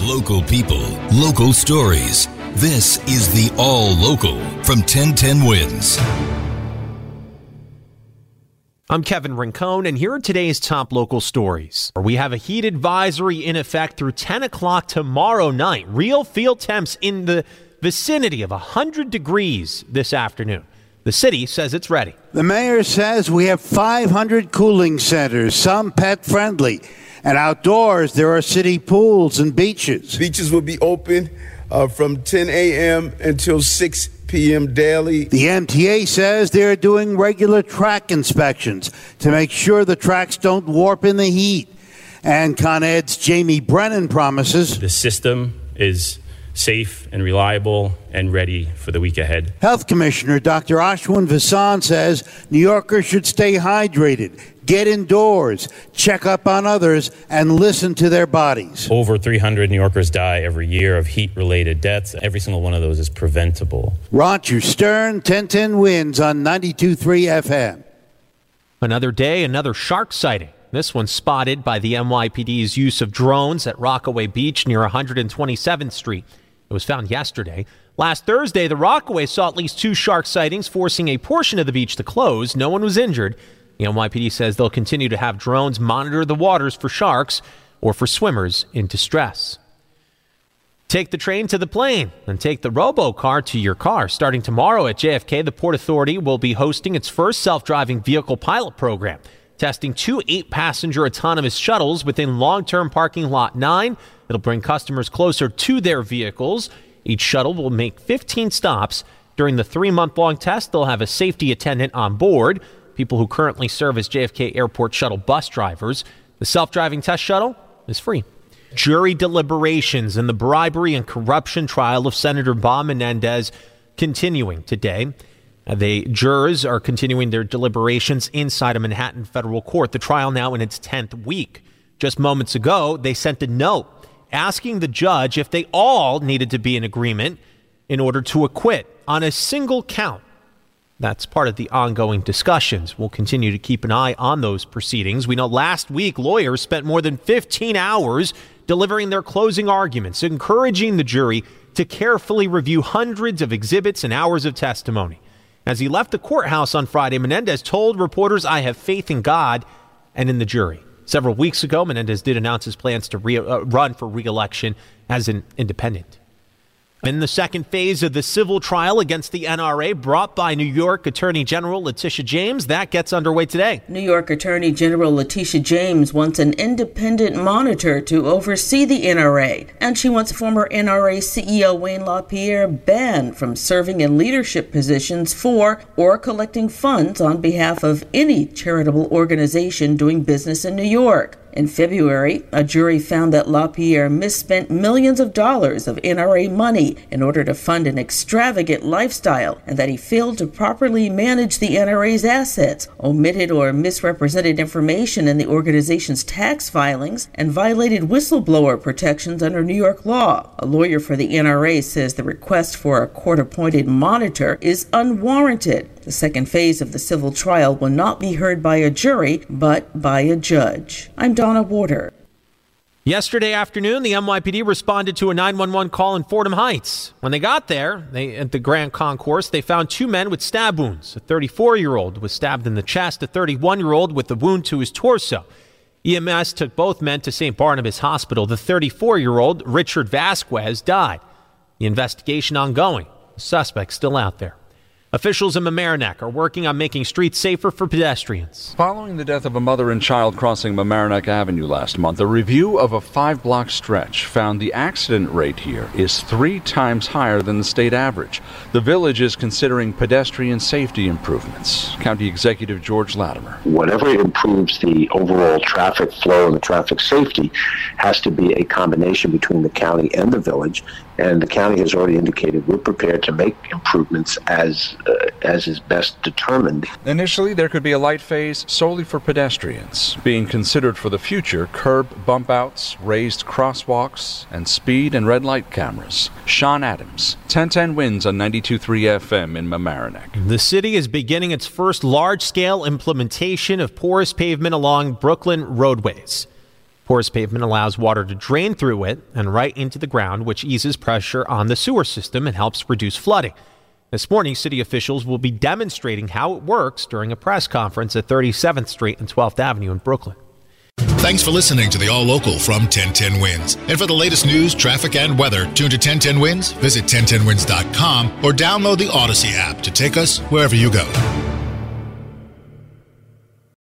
Local people, local stories. This is the All Local from 1010 Wins. I'm Kevin Rincon, and here are today's top local stories. We have a heat advisory in effect through 10 o'clock tomorrow night. Real field temps in the vicinity of 100 degrees this afternoon. The city says it's ready. The mayor says we have 500 cooling centers, some pet-friendly. And outdoors, there are city pools and beaches. Beaches will be open from 10 a.m. until 6 p.m. daily. The MTA says they're doing regular track inspections to make sure the tracks don't warp in the heat. And Con Ed's Jamie Brennan promises the system is safe and reliable and ready for the week ahead. Health Commissioner Dr. Ashwin Vasan says New Yorkers should stay hydrated, get indoors, check up on others, and listen to their bodies. Over 300 New Yorkers die every year of heat-related deaths. Every single one of those is preventable. Roger Stern, 1010 Wins on 92.3 FM. Another day, another shark sighting. This one spotted by the NYPD's use of drones at Rockaway Beach near 127th Street. It was found yesterday. Last Thursday, the Rockaway saw at least 2 shark sightings, forcing a portion of the beach to close. No one was injured. The NYPD says they'll continue to have drones monitor the waters for sharks or for swimmers in distress. Take the train to the plane and take the robo-car to your car. Starting tomorrow at JFK, the Port Authority will be hosting its first self-driving vehicle pilot program, testing 2 8-passenger autonomous shuttles within long-term parking lot 9. It'll bring customers closer to their vehicles. Each shuttle will make 15 stops. During the 3-month-long test, they'll have a safety attendant on board, people who currently serve as JFK Airport shuttle bus drivers. The self-driving test shuttle is free. Jury deliberations in the bribery and corruption trial of Senator Bob Menendez continuing today. The jurors are continuing their deliberations inside a Manhattan federal court. The trial now in its 10th week. Just moments ago, they sent a note asking the judge if they all needed to be in agreement in order to acquit on a single count. That's part of the ongoing discussions. We'll continue to keep an eye on those proceedings. We know last week lawyers spent more than 15 hours delivering their closing arguments, encouraging the jury to carefully review hundreds of exhibits and hours of testimony. As he left the courthouse on Friday, Menendez told reporters, "I have faith in God and in the jury." Several weeks ago, Menendez did announce his plans to run for re-election as an independent. In the second phase of the civil trial against the NRA brought by New York Attorney General Letitia James, that gets underway today. New York Attorney General Letitia James wants an independent monitor to oversee the NRA, and she wants former NRA CEO Wayne LaPierre banned from serving in leadership positions for or collecting funds on behalf of any charitable organization doing business in New York. In February, a jury found that LaPierre misspent millions of dollars of NRA money in order to fund an extravagant lifestyle, and that he failed to properly manage the NRA's assets, omitted or misrepresented information in the organization's tax filings, and violated whistleblower protections under New York law. A lawyer for the NRA says the request for a court-appointed monitor is unwarranted. The second phase of the civil trial will not be heard by a jury, but by a judge. I'm Donna Warder. Yesterday afternoon, the NYPD responded to a 911 call in Fordham Heights. When they got there, at the Grand Concourse, they found 2 men with stab wounds. A 34-year-old was stabbed in the chest, a 31-year-old with a wound to his torso. EMS took both men to St. Barnabas Hospital. The 34-year-old, Richard Vasquez, died. The investigation ongoing. The suspect still out there. Officials in Mamaroneck are working on making streets safer for pedestrians. Following the death of a mother and child crossing Mamaroneck Avenue last month, a review of a 5-block stretch found the accident rate here is 3 times higher than the state average. The village is considering pedestrian safety improvements. County Executive George Latimer. Whatever improves the overall traffic flow and the traffic safety has to be a combination between the county and the village. And the county has already indicated we're prepared to make improvements as is best determined. Initially, there could be a light phase solely for pedestrians. Being considered for the future, curb bump outs, raised crosswalks, and speed and red light cameras. Sean Adams, 1010 Wins on 92.3 FM in Mamaroneck. The city is beginning its first large-scale implementation of porous pavement along Brooklyn roadways. Porous pavement allows water to drain through it and right into the ground, which eases pressure on the sewer system and helps reduce flooding. This morning, city officials will be demonstrating how it works during a press conference at 37th Street and 12th Avenue in Brooklyn. Thanks for listening to the All Local from 1010 Wins. And for the latest news, traffic, and weather, tune to 1010 Wins, visit 1010wins.com, or download the Odyssey app to take us wherever you go.